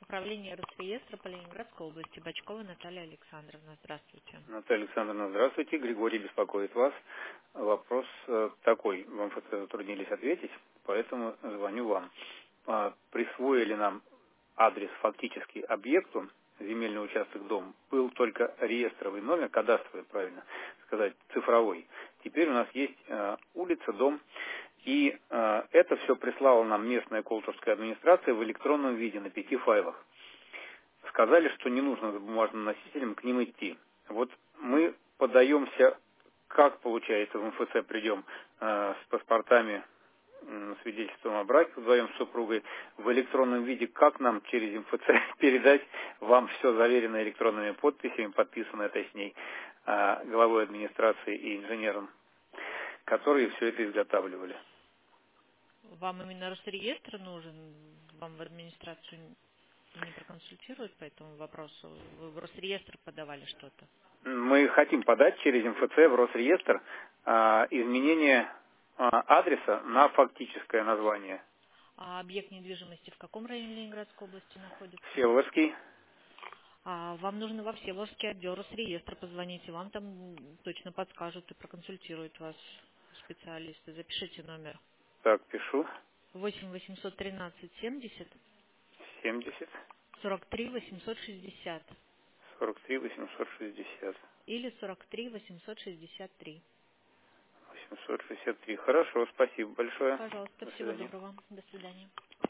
Управление Росреестра по Ленинградской области. Бочкова Наталья Александровна. Здравствуйте. Наталья Александровна, здравствуйте. Григорий беспокоит вас. Вопрос такой. В МФЦ затруднились ответить, поэтому звоню вам. Присвоили нам адрес фактически объекту, земельный участок, дом, был только реестровый номер, кадастровый, правильно сказать, цифровой. Теперь у нас есть улица, дом, и это все прислала нам местная колчевская администрация в электронном виде на 5 файлах. Сказали, что не нужно с бумажным носителем к ним идти. Вот мы подаемся, как получается, в МФЦ придем с паспортами, свидетельством о браке вдвоем с супругой в электронном виде, как нам через МФЦ передать вам все заверено электронными подписями, подписанное, точнее, главой администрации и инженером, которые все это изготавливали. Вам именно Росреестр нужен? Вам в администрацию не проконсультируют по этому вопросу? Вы в Росреестр подавали что-то? Мы хотим подать через МФЦ в Росреестр изменение адреса на фактическое название. А объект недвижимости в каком районе Ленинградской области находится? Всеволожский. Вам нужно во Всеволожский отдел Росреестра позвонить, и вам там точно подскажут и проконсультируют вас специалисты. Запишите номер. Так, пишу. 8 813 70 70 43 860 43 860 или 43 863. 863. Хорошо, спасибо большое. Пожалуйста, До всего свидания. доброго. До свидания.